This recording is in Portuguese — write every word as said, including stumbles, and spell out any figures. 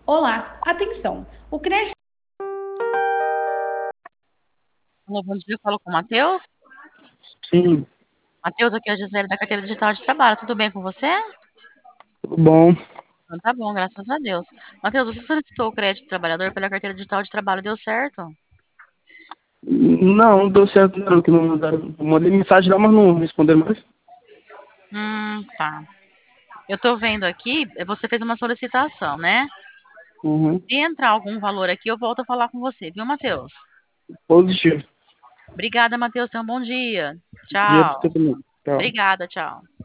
Olá, atenção! O crédito. Alô, bom dia, eu falo com o Matheus. Sim, Matheus, aqui é a Gisele da Carteira Digital de Trabalho. Tudo bem com você? tudo bom. Então tá bom, graças a Deus. Matheus, você solicitou o crédito trabalhador pela Carteira Digital de Trabalho, deu certo? Não, não deu certo não, que não mandaram. Eu mandei mensagem lá, mas não responderam mais. Hum, tá. Eu tô vendo aqui, eh, você fez uma solicitação, né? Uhum. Se entrar algum valor aqui, eu volto a falar com você, viu, Matheus? Positivo. Obrigada, Matheus. Tenha um bom dia. Dia pra Tchau. você também. Tchau. Obrigada, tchau.